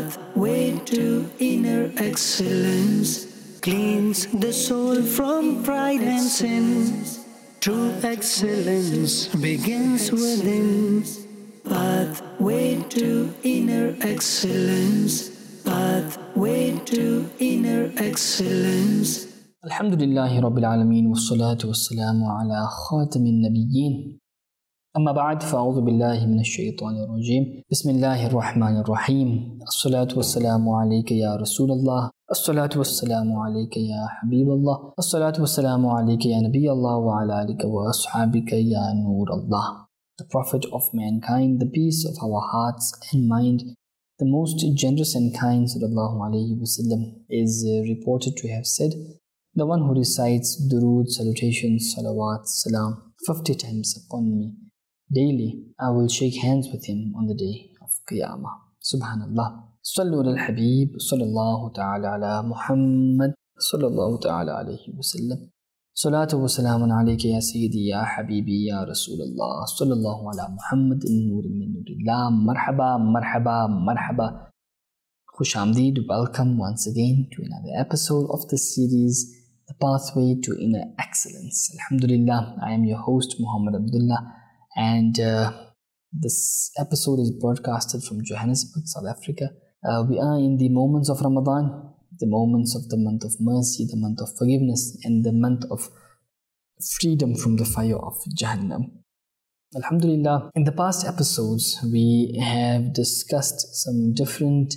pathway to inner excellence, cleans the soul from pride and sin. True excellence begins within. Pathway to inner excellence, pathway to inner excellence. Alhamdulillahi Rabbil Alameen, wassalatu wassalamu ala khatamin nabiyyin. Amma ba'd, fa'udhu billahi minash shaitanir rajim. Bismillahir rahmanir rahim. As-salatu wassalamu alayka ya Rasulallah. As-salatu wassalamu alayka ya Habiballah. As-salatu wassalamu alayka ya Nabiyallah wa ala alika wa ashabika ya Nurallah. The Prophet of mankind, the peace of our hearts and mind, the most generous and kind sallallahu alayhi wasallam, is reported to have said, the one who recites durood, salutations, salawat, salam 50 times upon me daily, I will shake hands with him on the day of Qiyamah. Subhanallah. Sallu ala al-Habib, sallallahu ta'ala ala Muhammad, sallallahu ta'ala alayhi wa sallam. Salatu wa salamun alayka ya Sayyidi, ya Habibi, ya Rasulallah, sallallahu ala Muhammad, nurin min nurillah. Marhaba, marhaba, marhaba. Khush Amdeed, welcome once again to another episode of the series, The Pathway to Inner Excellence. Alhamdulillah, I am your host, Muhammad Abdullah, and this episode is broadcasted from Johannesburg, South Africa. We are in the moments of Ramadan, the moments of the month of mercy, the month of forgiveness, and the month of freedom from the fire of Jahannam. Alhamdulillah, in the past episodes, we have discussed some different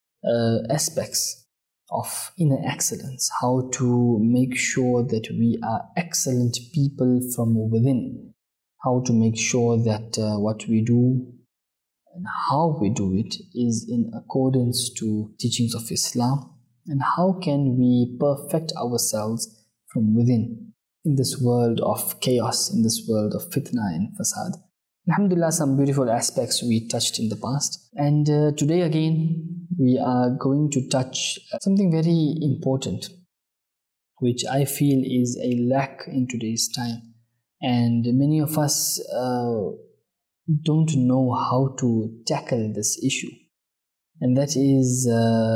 aspects of inner excellence, how to make sure that we are excellent people from within, how to make sure that what we do and how we do it is in accordance to teachings of Islam, and how can we perfect ourselves from within in this world of chaos, in this world of fitna and fasad. Alhamdulillah, some beautiful aspects we touched in the past, and today again we are going to touch something very important, which I feel is a lack in today's time, and many of us don't know how to tackle this issue, and that is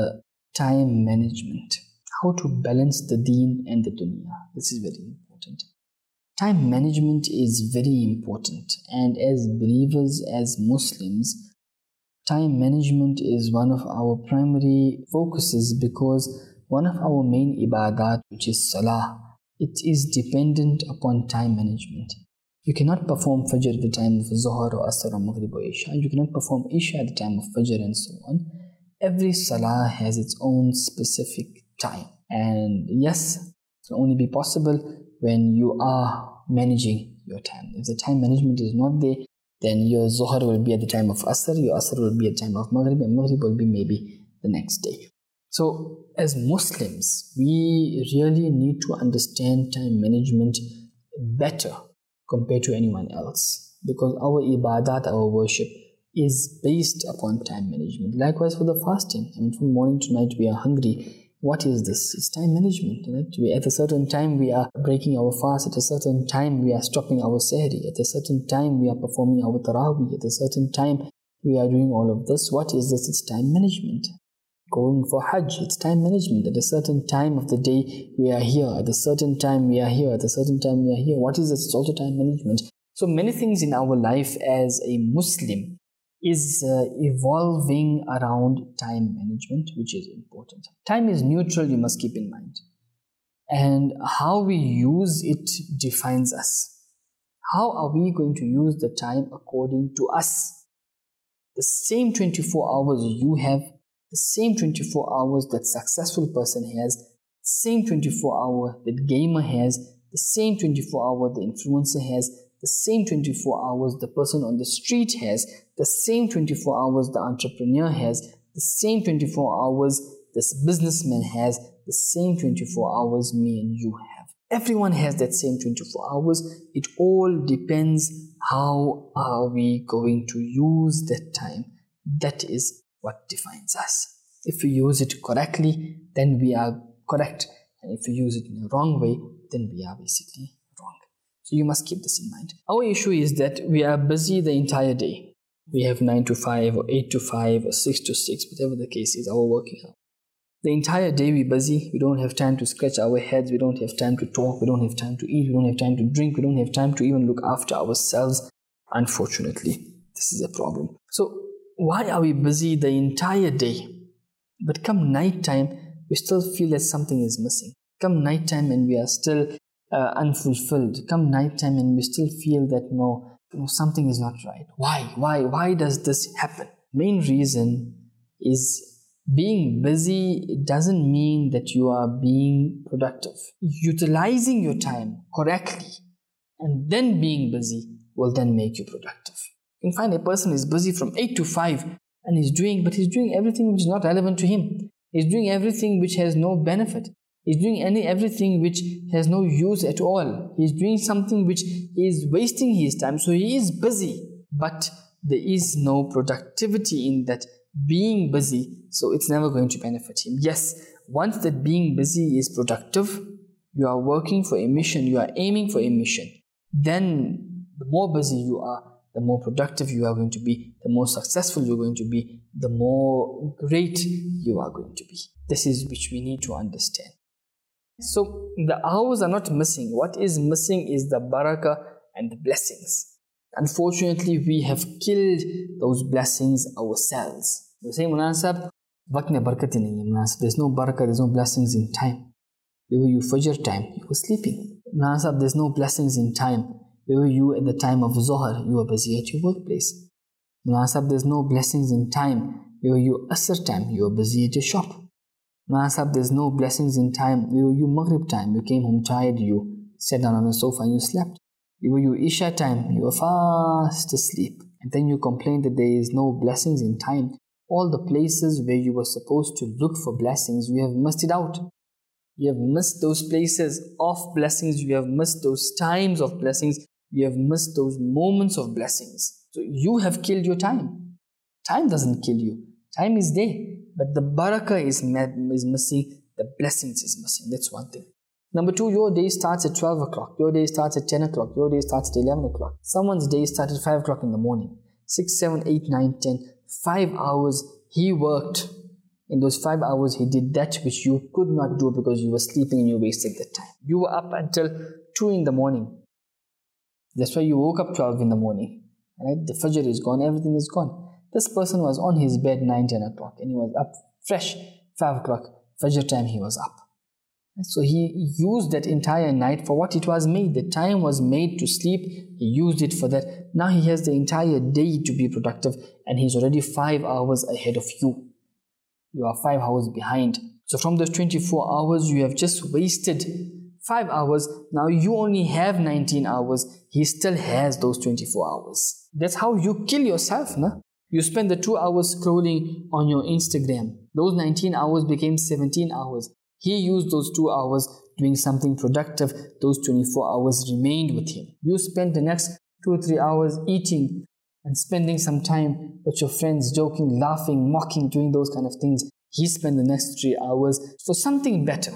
time management. How to balance the deen and the dunya. This is very important. Time management is very important, and as believers, as Muslims, time management is one of our primary focuses, because one of our main ibadat, which is salah, it is dependent upon time management. You cannot perform Fajr at the time of Zuhr or Asr or Maghrib or Isha. You cannot perform Isha at the time of Fajr and so on. Every salah has its own specific time. And yes, it will only be possible when you are managing your time. If the time management is not there, then your Zuhr will be at the time of Asr, your Asr will be at the time of Maghrib, and Maghrib will be maybe the next day. So as Muslims, we really need to understand time management better compared to anyone else, because our ibadat, our worship is based upon time management. Likewise for the fasting. From morning to night we are hungry. What is this? It's time management. Right? At a certain time we are breaking our fast. At a certain time we are stopping our sehri. At a certain time we are performing our tarawih. At a certain time we are doing all of this. What is this? It's time management. Going for Hajj, it's time management. At a certain time of the day we are here. At a certain time we are here. At a certain time we are here. What is this? It's also time management. So many things in our life as a Muslim is evolving around time management, which is important. Time is neutral, you must keep in mind. And how we use it defines us. How are we going to use the time according to us? The same 24 hours you have, the same 24 hours that successful person has, the same 24 hours that gamer has, the same 24 hours the influencer has, the same 24 hours the person on the street has, the same 24 hours the entrepreneur has, the same 24 hours this businessman has, the same 24 hours me and you have. Everyone has that same 24 hours. It all depends how are we going to use that time. That is what defines us. If we use it correctly, then we are correct. And if we use it in a wrong way, then we are basically wrong. So you must keep this in mind. Our issue is that we are busy the entire day. We have 9 to 5 or 8 to 5 or 6 to 6, whatever the case is, our working hour. The entire day we're busy. We don't have time to scratch our heads. We don't have time to talk. We don't have time to eat. We don't have time to drink. We don't have time to even look after ourselves. Unfortunately, this is a problem. So why are we busy the entire day? But come night time, we still feel that something is missing. Come night time and we are still unfulfilled. Come night time and we still feel that no, something is not right. Why does this happen? Main reason is being busy doesn't mean that you are being productive. Utilizing your time correctly and then being busy will then make you productive. You can find a person is busy from 8 to 5 and he's doing everything which is not relevant to him. He's doing everything which has no benefit. He's doing everything which has no use at all. He's doing something which is wasting his time. So he is busy, but there is no productivity in that being busy. So it's never going to benefit him. Yes, once that being busy is productive, you are working for a mission, you are aiming for a mission, then the more busy you are, the more productive you are going to be, the more successful you're going to be, the more great you are going to be. This is which we need to understand. So the hours are not missing. What is missing is the barakah and the blessings. Unfortunately, we have killed those blessings ourselves. We say, Munasab, waqt mein barakat hi nahi hai, Munasab. There's no barakah, there's no blessings in time. Where were you Fajr time? You were sleeping. Munasab, there's no blessings in time. Where were you at the time of Zohar? You were busy at your workplace. Munasab, there's no blessings in time. Where were you Asr time? You were busy at your shop. Munasab, there's no blessings in time. Where were you Maghrib time? You came home tired, you sat down on the sofa and you slept. Where were you Isha time? You were fast asleep. And then you complained that there is no blessings in time. All the places where you were supposed to look for blessings, you have missed it out. You have missed those places of blessings. You have missed those times of blessings. You have missed those moments of blessings. So you have killed your time. Time doesn't kill you. Time is there. But the barakah is missing. The blessings is missing. That's one thing. Number two, your day starts at 12 o'clock. Your day starts at 10 o'clock. Your day starts at 11 o'clock. Someone's day started at 5 o'clock in the morning. 6, 7, 8, 9, 10. 5 hours he worked. In those 5 hours, he did that which you could not do because you were sleeping and you wasted that time. You were up until 2 in the morning. That's why you woke up 12 in the morning. Right? The Fajr is gone, everything is gone. This person was on his bed 9, 10 o'clock and he was up fresh 5 o'clock. Fajr time he was up. So he used that entire night for what it was made. The time was made to sleep. He used it for that. Now he has the entire day to be productive and he's already 5 hours ahead of you. You are 5 hours behind. So from those 24 hours, you have just wasted 5 hours. Now you only have 19 hours. He still has those 24 hours. That's how you kill yourself, no? You spend the 2 hours scrolling on your Instagram. Those 19 hours became 17 hours. He used those 2 hours doing something productive. Those 24 hours remained with him. You spent the next 2 or 3 hours eating and spending some time with your friends, joking, laughing, mocking, doing those kind of things. He spent the next 3 hours for something better.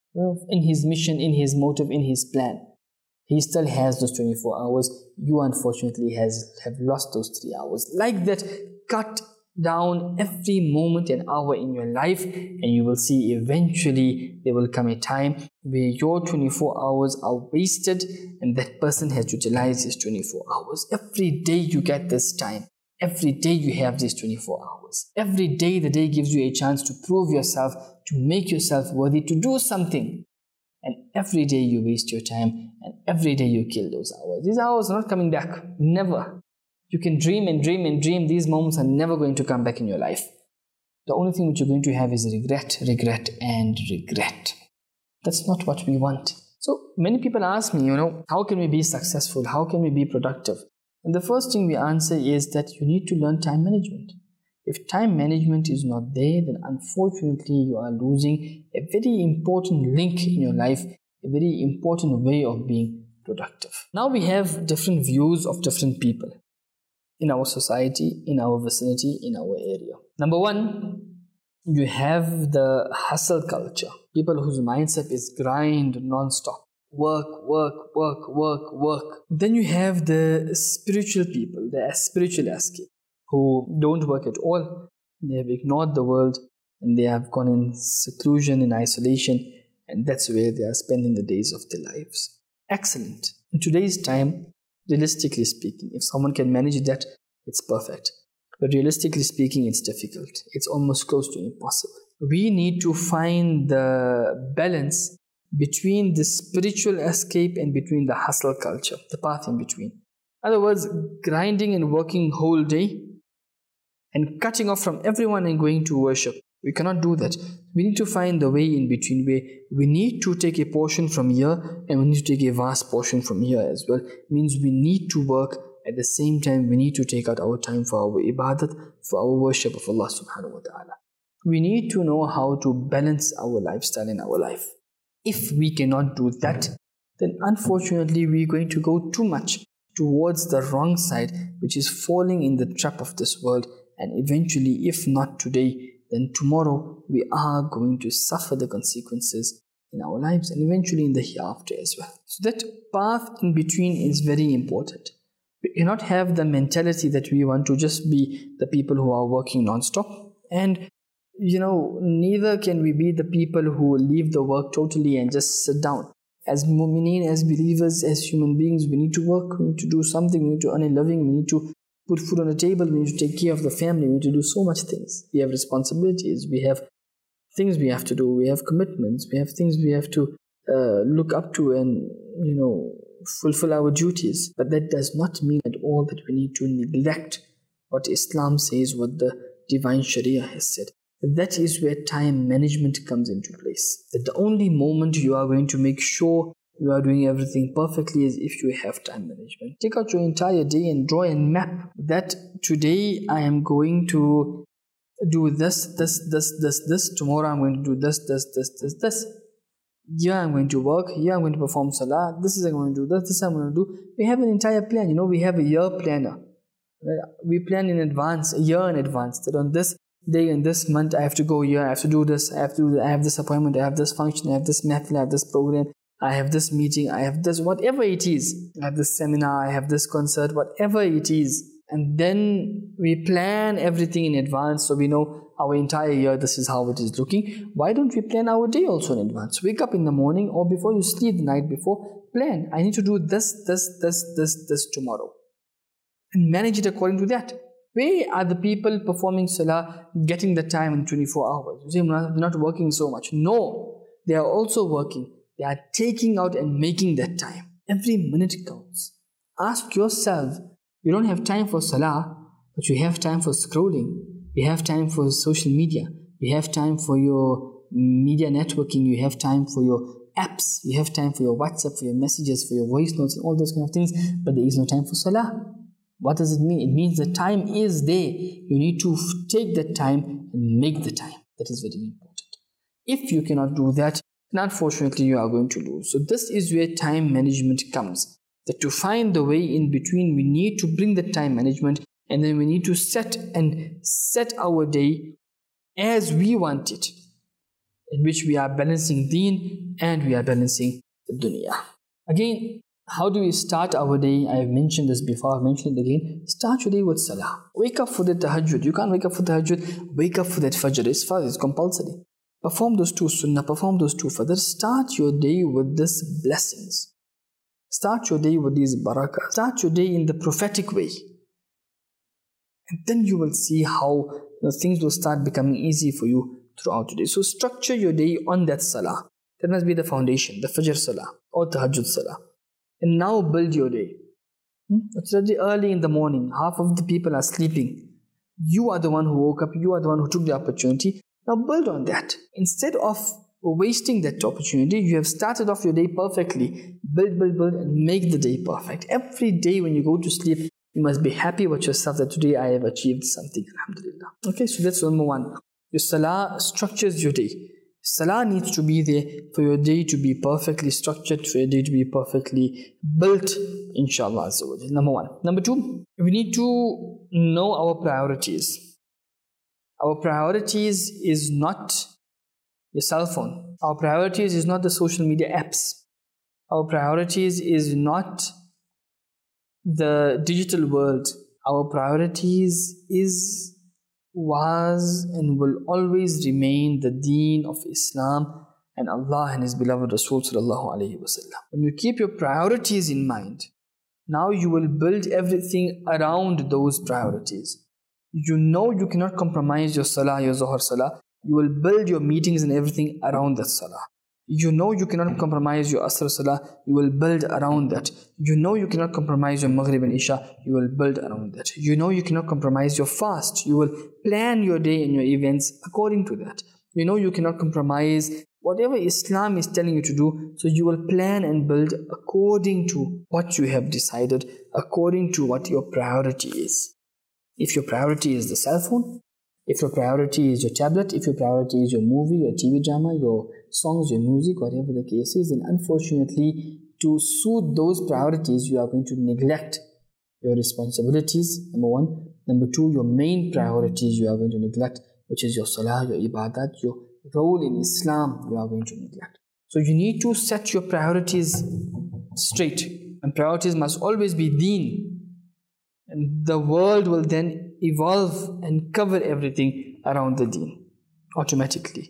In his mission, in his motive, in his plan. He still has those 24 hours. You unfortunately have lost those 3 hours. Like that, cut down every moment and hour in your life and you will see eventually there will come a time where your 24 hours are wasted and that person has utilized his 24 hours. Every day you get this time. Every day you have these 24 hours. Every day the day gives you a chance to prove yourself, to make yourself worthy, to do something. And every day you waste your time and every day you kill those hours. These hours are not coming back. Never. You can dream and dream and dream. These moments are never going to come back in your life. The only thing which you're going to have is regret, regret and regret. That's not what we want. So many people ask me, how can we be successful? How can we be productive? And the first thing we answer is that you need to learn time management. If time management is not there, then unfortunately you are losing a very important link in your life, a very important way of being productive. Now we have different views of different people in our society, in our vicinity, in our area. Number one, you have the hustle culture. People whose mindset is grind non-stop. Work, work, work, work, work. Then you have the spiritual people, the spiritual escape. who don't work at all. They have ignored the world and they have gone in seclusion, in isolation, and that's where they are spending the days of their lives. Excellent. In today's time, realistically speaking, if someone can manage that, it's perfect. But realistically speaking, it's difficult. It's almost close to impossible. We need to find the balance between the spiritual escape and between the hustle culture, the path in between. In other words, grinding and working whole day and cutting off from everyone and going to worship. We cannot do that. We need to find the way in between, where we need to take a portion from here and we need to take a vast portion from here as well. It means we need to work. At the same time, we need to take out our time for our ibadat, for our worship of Allah subhanahu wa ta'ala. We need to know how to balance our lifestyle in our life. If we cannot do that, then unfortunately we're going to go too much towards the wrong side, which is falling in the trap of this world. And eventually, if not today, then tomorrow we are going to suffer the consequences in our lives and eventually in the hereafter as well. So that path in between is very important. We cannot have the mentality that we want to just be the people who are working non-stop, and neither can we be the people who leave the work totally and just sit down. As mu'mineen, as believers, as human beings, we need to work, we need to do something, we need to earn a living, we need to put food on the table, we need to take care of the family, we need to do so much things. We have responsibilities, we have things we have to do, we have commitments, we have things we have to look up to and, fulfill our duties. But that does not mean at all that we need to neglect what Islam says, what the divine Sharia has said. That is where time management comes into place. That the only moment you are going to make sure you are doing everything perfectly is if you have time management. Take out your entire day and draw a map that today I am going to do this. Tomorrow I'm going to do this. Here I'm going to work. Here I'm going to perform salah. This is I'm going to do. This I'm going to do. We have an entire plan. We have a year planner. We plan in advance, a year in advance. That on this day and this month I have to go here. I have to do this. I have to do that. I have this appointment. I have this function. I have this mahfil. I have this program. I have this meeting. I have this, whatever it is. I have this seminar. I have this concert. Whatever it is. And then we plan everything in advance, so we know our entire year, this is how it is looking. Why don't we plan our day also in advance? Wake up in the morning or before you sleep the night before, plan. I need to do this tomorrow. And manage it according to that. Where are the people performing salah, getting the time in 24 hours? You say, they're not working so much. No, they are also working. They are taking out and making that time. Every minute counts. Ask yourself, you don't have time for salah, but you have time for scrolling. You have time for social media. You have time for your media networking. You have time for your apps. You have time for your WhatsApp, for your messages, for your voice notes, and all those kind of things. But there is no time for salah. What does it mean? It means the time is there. You need to take that time and make the time. That is very important. If you cannot do that, then unfortunately you are going to lose. So this is where time management comes. That to find the way in between, we need to bring the time management, and then we need to set our day as we want it, in which we are balancing deen and we are balancing the dunya. Again, how do we start our day? I have mentioned this before, I've mentioned it again. Start your day with salah. Wake up for the tahajjud. You can't wake up for tahajjud, wake up for that fajr. It's compulsory. Perform those two sunnah, perform those two fajr. Start your day with these blessings. Start your day with these barakah. Start your day in the prophetic way. And then you will see how things will start becoming easy for you throughout the day. So structure your day on that salah. That must be the foundation, the fajr salah or tahajjud salah. And now build your day. It's already early in the morning. Half of the people are sleeping. You are the one who woke up. You are the one who took the opportunity. Now build on that. Instead of wasting that opportunity, you have started off your day perfectly. Build and make the day perfect. Every day when you go to sleep, you must be happy with yourself that today I have achieved something. Alhamdulillah. Okay, so that's number one. Your salah structures your day. Salah needs to be there for your day to be perfectly structured, for your day to be perfectly built, inshallah. Number one. Number two, we need to know our priorities. Our priorities is not your cell phone. Our priorities is not the social media apps. Our priorities is not the digital world. Our priorities was and will always remain the deen of Islam and Allah and His beloved Rasul sallallahu alaihi wasallam. When you keep your priorities in mind, now you will build everything around those priorities. You know you cannot compromise your salah, your zuhr salah. You will build your meetings and everything around that salah. You know you cannot compromise your asr salah. You will build around that. You know you cannot compromise your maghrib and isha. You will build around that. You know you cannot compromise your fast. You will plan your day and your events according to that. You know you cannot compromise whatever Islam is telling you to do. So you will plan and build according to what you have decided, according to what your priority is. If your priority is the cell phone, if your priority is your tablet, if your priority is your movie, your TV drama, your songs, your music, whatever the case is, then unfortunately, to suit those priorities, you are going to neglect your responsibilities, number one. Number two, your main priorities you are going to neglect, which is your salah, your ibadat, your role in Islam, you are going to neglect. So you need to set your priorities straight, and priorities must always be deen. And the world will then evolve and cover everything around the deen automatically.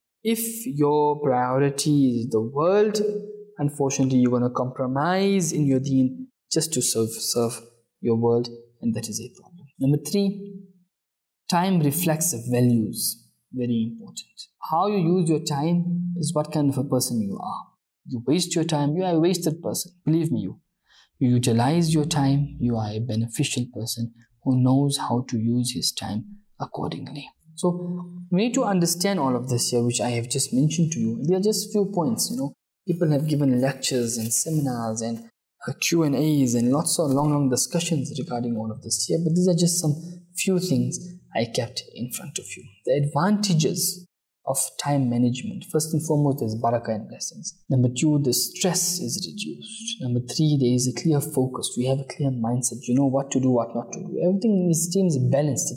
If your priority is the world, unfortunately you're going to compromise in your deen just to serve your world, and that is a problem. Number three, time reflects values. Very important. How you use your time is what kind of a person you are. You waste your time, you are a wasted person. Believe me, you utilize your time, you are a beneficial person who knows how to use his time accordingly. So we need to understand all of this here, which I have just mentioned to you. There are just few points, People have given lectures and seminars and Q&As and lots of long discussions regarding all of this here. But these are just some few things I kept in front of you. The advantages of time management. First and foremost, there's barakah and blessings. Number two, the stress is reduced. Number three, there is a clear focus. We have a clear mindset. You know what to do, what not to do. Everything seems balanced.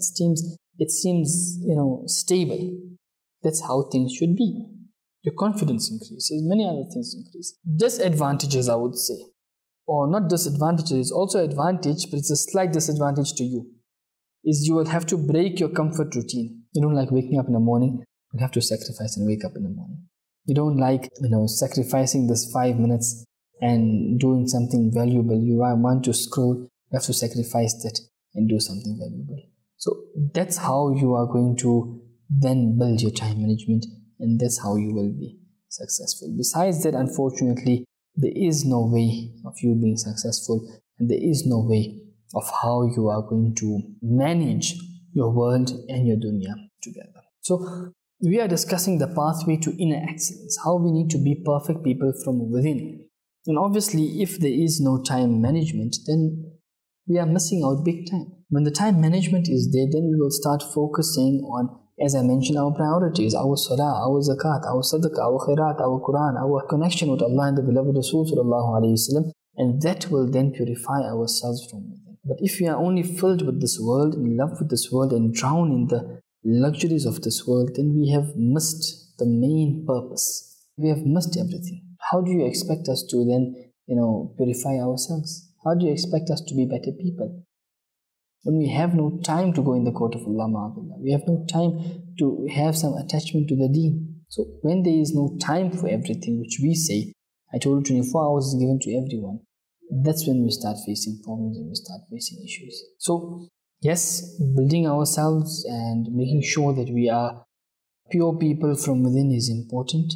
It seems stable. That's how things should be. Your confidence increases. Many other things increase. Disadvantages, I would say, or not disadvantages. It's also advantage, but it's a slight disadvantage to you. Is you will have to break your comfort routine. You don't like waking up in the morning. You have to sacrifice and wake up in the morning. You don't like, sacrificing this 5 minutes and doing something valuable. You want to scroll, you have to sacrifice that and do something valuable. So that's how you are going to then build your time management, and that's how you will be successful. Besides that, unfortunately, there is no way of you being successful, and there is no way of how you are going to manage your world and your dunya together. So we are discussing the pathway to inner excellence, how we need to be perfect people from within. And obviously, if there is no time management, then we are missing out big time. When the time management is there, then we will start focusing on, as I mentioned, our priorities, our salah, our zakat, our sadaqah, our khairat, our Quran, our connection with Allah and the beloved Rasul sallallahu alaihi wasallam, and that will then purify ourselves from within. But if we are only filled with this world, in love with this world, and drown in the luxuries of this world, then we have missed the main purpose. We have missed everything. How do you expect us to then, purify ourselves? How do you expect us to be better people? When we have no time to go in the court of Allah, we have no time to have some attachment to the deen. So when there is no time for everything, which we say, I told you 24 hours is given to everyone, that's when we start facing problems and we start facing issues. So yes, building ourselves and making sure that we are pure people from within is important,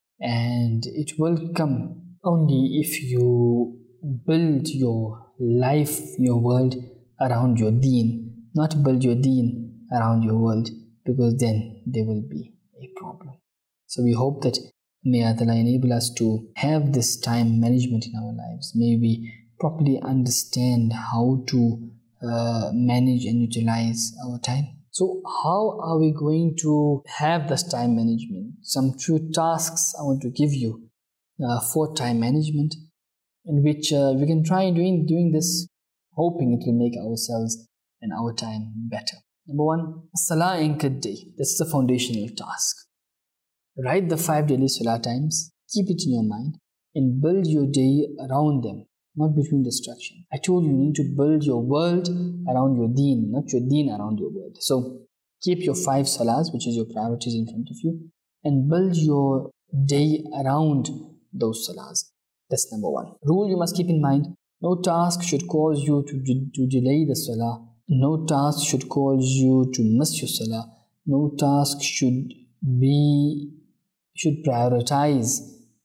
and it will come only if you build your life, your world around your deen, not build your deen around your world, because then there will be a problem. So we hope that may Allah enable us to have this time management in our lives. May we properly understand how to manage and utilize our time. So how are we going to have this time management? Some few tasks I want to give you for time management, in which we can try doing this, hoping it will make ourselves and our time better. Number one, Salah anchored day. That's the foundational task. Write the 5 daily Salah times, keep it in your mind, and build your day around them. not between distraction. I told you need to build your world around your deen, not your deen around your world. So keep your 5 salahs, which is your priorities, in front of you, and build your day around those salahs. That's number 1. Rule you must keep in mind: no task should cause you to delay the salah. No task should cause you to miss your salah. No task should prioritize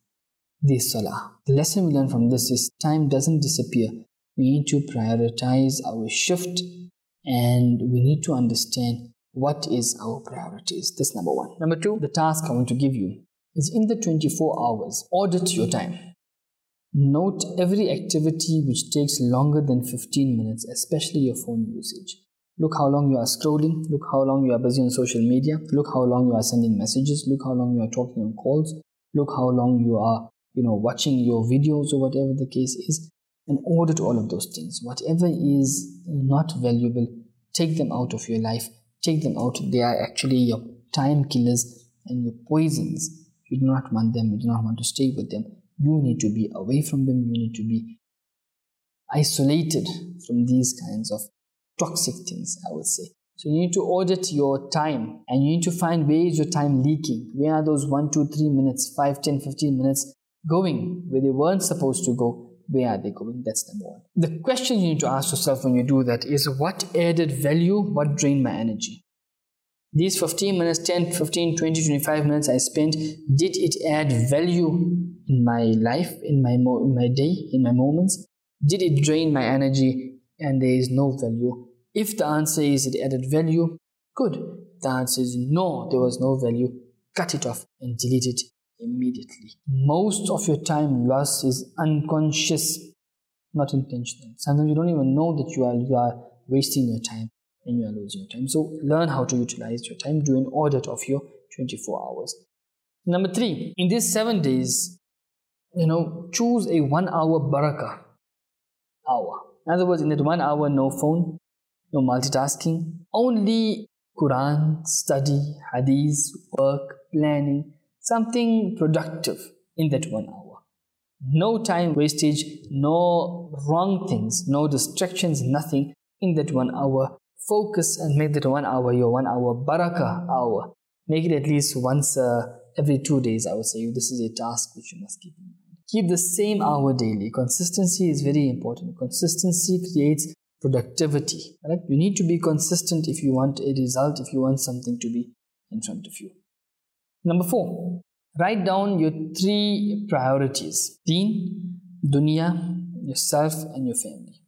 the salah. The lesson we learn from this is time doesn't disappear. We need to prioritize our shift, and we need to understand what is our priorities. That's number 1. Number 2, the task I want to give you is, in the 24 hours, audit your time. Note every activity which takes longer than 15 minutes, especially your phone usage. Look how long you are scrolling. Look how long you are busy on social media. Look how long you are sending messages. Look how long you are talking on calls. Look how long you are, watching your videos, or whatever the case is, and audit all of those things. Whatever is not valuable, take them out of your life. Take them out. They are actually your time killers and your poisons. You do not want them. You do not want to stay with them. You need to be away from them. You need to be isolated from these kinds of toxic things, I would say. So you need to audit your time, and you need to find where is your time leaking. Where are those 1, 2, 3 minutes, 5, 10, 15 minutes going where they weren't supposed to go? Where are they going? That's number 1. The question you need to ask yourself when you do that is, what added value? What drained my energy? These 15 minutes, 10, 15, 20, 25 minutes I spent, did it add value in my life, in my day, in my moments? Did it drain my energy and there is no value? If the answer is it added value, good. If the answer is no, there was no value, cut it off and delete it immediately. Most of your time loss is unconscious, not intentional. Sometimes you don't even know that you are wasting your time and you are losing your time. So learn how to utilize your time. Do an audit of your 24 hours. Number 3, in these 7 days, choose a 1 hour barakah hour. In other words, in that 1 hour, no phone, no multitasking, only Quran, study, hadith, work, planning, something productive in that 1 hour. No time wastage, no wrong things, no distractions, nothing in that 1 hour. Focus and make that 1 hour your 1 hour barakah hour. Make it at least once every 2 days, I would say. This is a task which you must keep in mind. Keep the same hour daily. Consistency is very important. Consistency creates productivity. Right? You need to be consistent if you want a result, if you want something to be in front of you. Number 4, write down your 3 priorities: deen, dunya, yourself, and your family.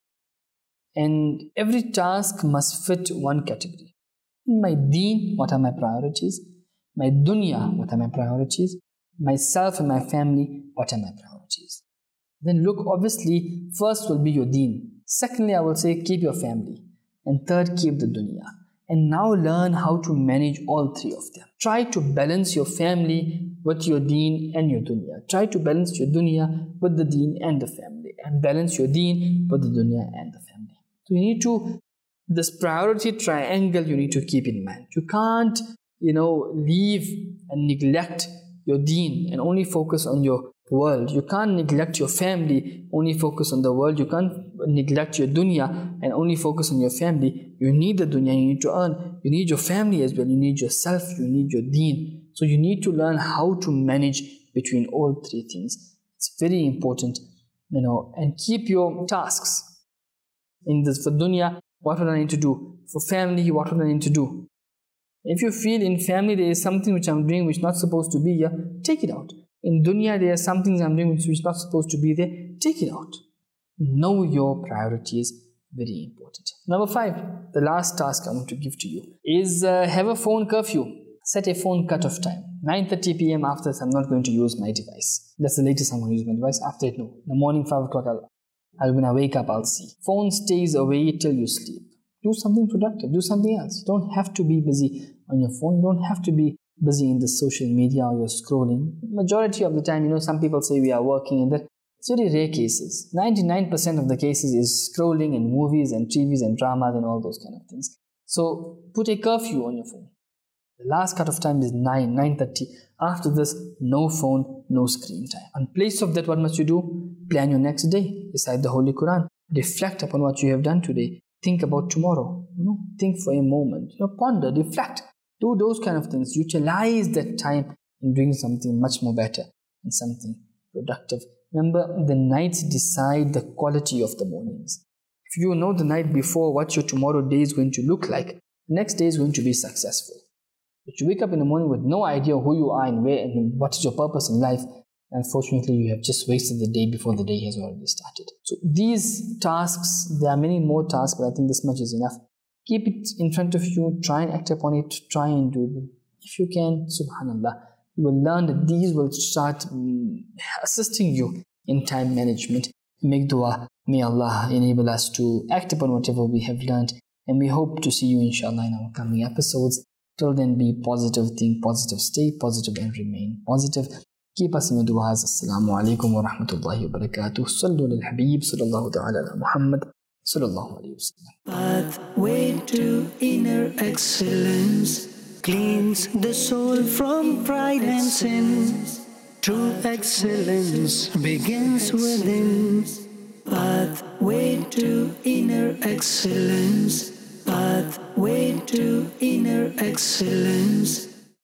And every task must fit one category. My deen, what are my priorities? My dunya, what are my priorities? Myself and my family, what are my priorities? Then look, obviously, first will be your deen. Secondly, I will say keep your family. And third, keep the dunya. And now learn how to manage all 3 of them. Try to balance your family with your deen and your dunya. Try to balance your dunya with the deen and the family. And balance your deen with the dunya and the family. So you need to, this priority triangle you need to keep in mind. You can't, leave and neglect your deen and only focus on your world. You can't neglect your family, only focus on the world. You can't neglect your dunya and only focus on your family. You need the dunya, you need to earn. You need your family as well. You need yourself, you need your deen. So you need to learn how to manage between all 3 things. It's very important, and keep your tasks. In this, for dunya, what would I need to do? For family, what would I need to do? If you feel in family there is something which I'm doing which is not supposed to be here, take it out. In dunya there are some things I'm doing which is not supposed to be there, take it out. Know your priorities, very important. Number 5, the last task I want to give to you is have a phone curfew. Set a phone cut-off time. 9:30 p.m. after this, I'm not going to use my device. That's the latest I'm going to use my device. After it, no. In the morning, 5 o'clock, when I wake up, I'll see. Phone stays away till you sleep. Do something productive. Do something else. You don't have to be busy on your phone. You don't have to be busy in the social media or you're scrolling. Majority of the time, some people say we are working and that. It's very rare cases. 99% of the cases is scrolling and movies and TVs and dramas and all those kind of things. So put a curfew on your phone. The last cut-off time is 9:30. After this, no phone, no screen time. In place of that, what must you do? Plan your next day. Recite the Holy Quran. Reflect upon what you have done today. Think about tomorrow. Think for a moment. Ponder, reflect. Do those kind of things. Utilize that time in doing something much more better and something productive. Remember, the nights decide the quality of the mornings. If you know the night before what your tomorrow day is going to look like, the next day is going to be successful. But you wake up in the morning with no idea who you are and where and what is your purpose in life, unfortunately, you have just wasted the day before the day has already started. So these tasks, there are many more tasks, but I think this much is enough. Keep it in front of you, try and act upon it, try and do them. If you can, subhanallah, you will learn that these will start assisting you in time management. Make dua. May Allah enable us to act upon whatever we have learned, and we hope to see you inshallah in our coming episodes. Till then, be positive, think positive, stay positive, and remain positive. Keep us in your du'as. Assalamu alaikum wa rahmatullahi wa barakatuh. Sallu lil Habib sallallahu ta'ala ala Muhammad sallallahu alayhi wa sallam. Pathway to inner excellence cleans the soul from pride and sin. True excellence begins within. Pathway to inner excellence. Pathway to inner excellence.